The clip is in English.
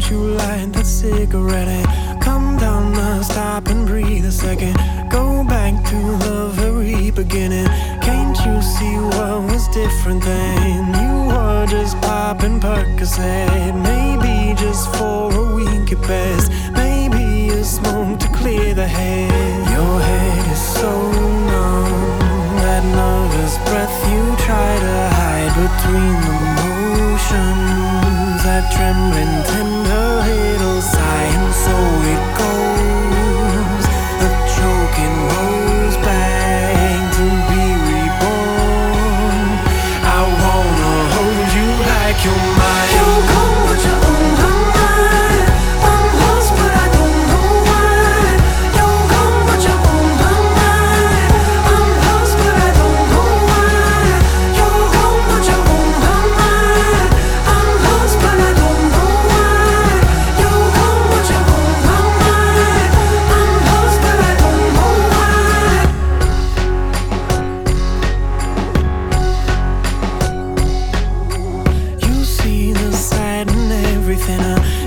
Won't you light that cigarette and come down now, stop and breathe a second. Go back to the very beginning. Can't you see what was different then? You were just popping Percocet. Maybe just for a week at best. Maybe a smoke to clear the head. Your head is so numb. That nervous breath you try to hide between the motions. That trembling tender little sigh, and so it goes. The choking goes back to be reborn. I wanna hold you like you're mine. You come with your own mind. I'm lost but I don't know why. You come with your own mind. I'm lost but I don't know why. You come with your own mind. I'm lost but I don't know why. You come with your own mind. I'm lost but I don't know why. You see the sight in everything.